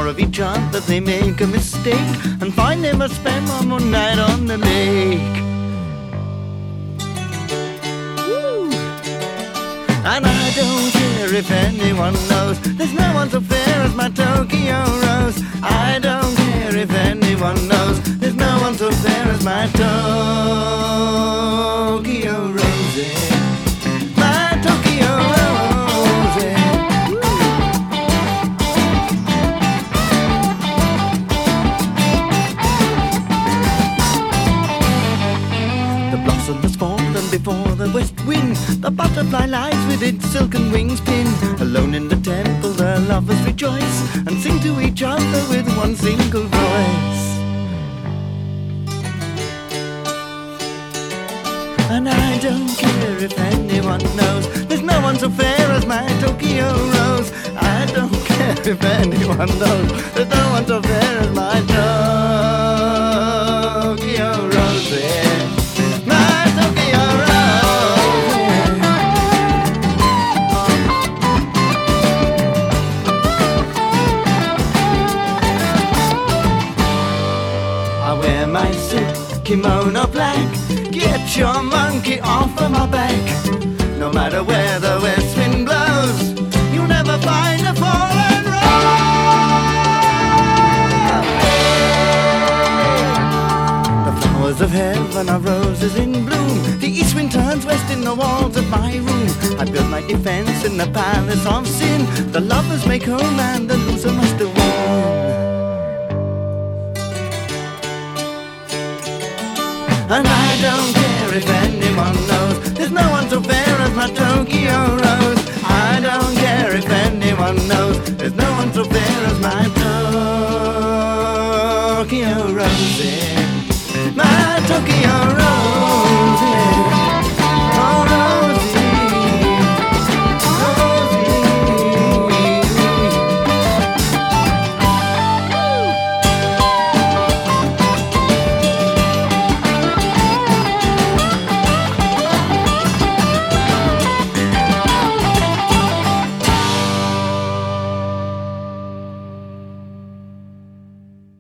sure of each other they make a mistake and find they must spend one more night on the lake. And I don't care if anyone knows there's no one so fair as my Tokyo Rose. I don't care if anyone knows there's no one so fair as my Tokyo Rose. My Tokyo Rose. The blossom has fallen before the west wind. The butterfly lies with its silken wings pinned. Alone in the temple the lovers rejoice and sing to each other with one single voice. And I don't care if anyone knows there's no one so fair as my Tokyo Rose. I don't care if anyone knows there's no one so fair as my Tokyo Rose. My Tokyo Rose. I wear my silk kimono black. Get your monkey off of my back. No matter where the west wind blows, you'll never find a fallen rose. The flowers of heaven are roses in bloom. The east wind turns west in the walls of my room. I built my defense in the palace of sin. The lovers make home and the loser must have won. And I don't care if anyone knows there's no one so fair as my Tokyo Rose. I don't care if anyone knows there's no one so fair as my Tokyo Rose.